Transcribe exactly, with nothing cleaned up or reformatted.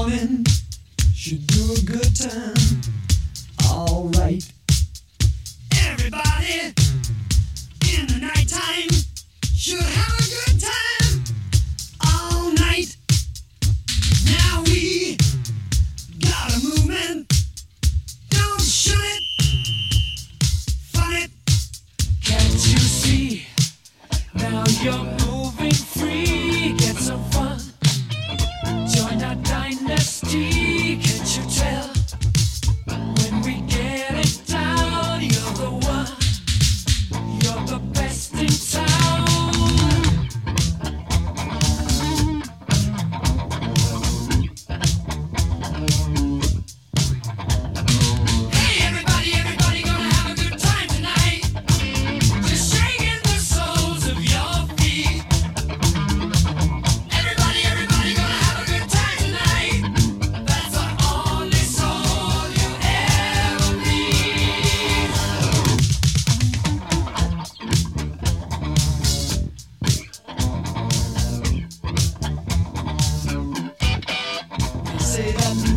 moving, should do a good time. Alright. Everybody in the nighttime should have a good time all night. Now we got a movement. Don't shun it, fun it. Can't you see? Now you're moving free. Get some fun. Join our dynasty. Can't you tell? When we get it down, you're the one. You're the best in town. Hey everybody, everybody gonna have a good time tonight. Just shaking the soles of your feet. Everybody, everybody gonna have a good time tonight. That's the only soul you ever need. Say that